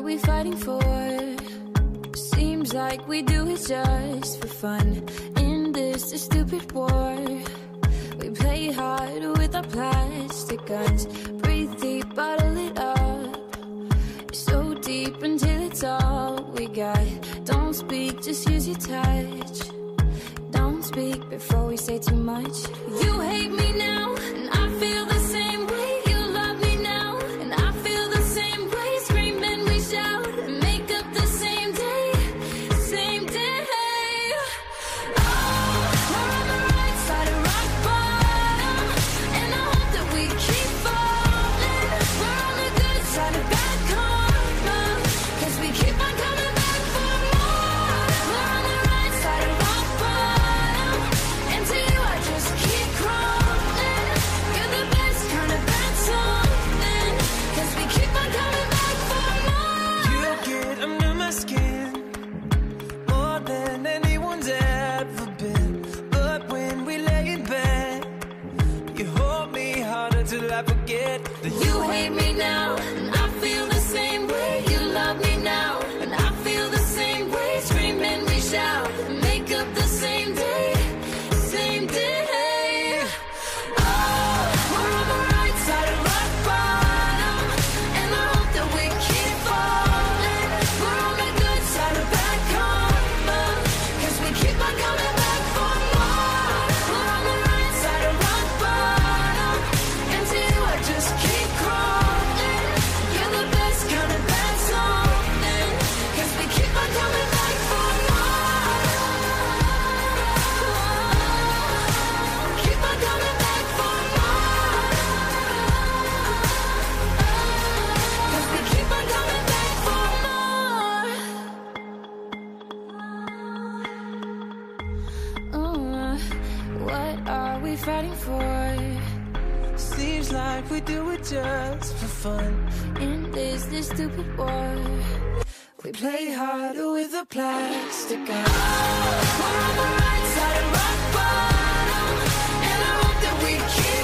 we fighting for? Seems like we do it just for fun. In this stupid war, we play hard with our plastic guns. Breathe deep, bottle it up. So deep until it's all we got. Don't speak, just use your touch. Don't speak before we say too much. You hate me now, and I feel the same way. You love me now, and I feel the same way. Scream and we shout and make up the same day. Same day. Oh, we're on the right side of rock bottom, and I hope that we keep falling. We're on the good side of bad karma, 'cause we keep on coming back for more. We're on the right side of rock bottom, and to you I just keep crawling. You're the best kind of bad something, 'cause we keep on coming back for more. You get under my skin more than anyone's ever been. But when we lay in bed, you hold me harder till I forget that You hate me now, and I feel the same way. You love me now, and I feel the same way. Scream and we shout and make up the same day. Same day. Oh, we're on the right side of rock bottom, and I hope that we keep falling. We're on the good side of bad karma, 'cause we keep on coming back for more. We're on the right side of rock bottom, and to you I just keep crawling. You're the best kind of bad something, 'cause we keep on coming back for more. Keep on coming back for more. 'Cause we keep on coming back for more. What are we fighting for? seems like we do it just for fun. In this stupid war, We play harder with a plastic gun. we're on the right side of rock bottom, and I hope that we keep